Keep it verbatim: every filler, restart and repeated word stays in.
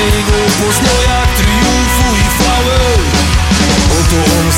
jego poznał jak triumfu i chwały. Oto on